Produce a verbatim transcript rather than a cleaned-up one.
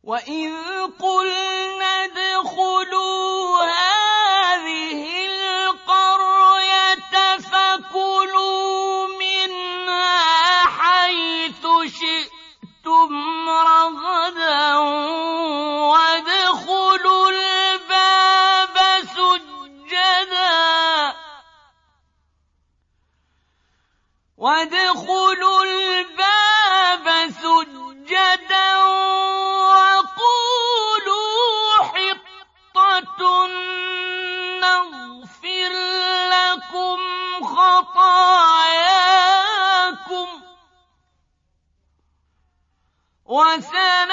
وَإِذْ قُلْنَا ادْخُلُوا هَٰذِهِ الْقَرْيَةَ فَكُلُوا مِنْهَا حَيْثُ شِئْتُمْ رَغَدًا وَادْخُلُوا الْبَابَ سُجَّدًا وَادْخُلُوا الْبَابَ سُجَّدًا وَقُولُوا حِطَّةٌ نَّغْفِرْ لَكُمْ خَطَايَاكُمْ وَسَنَزِيدُ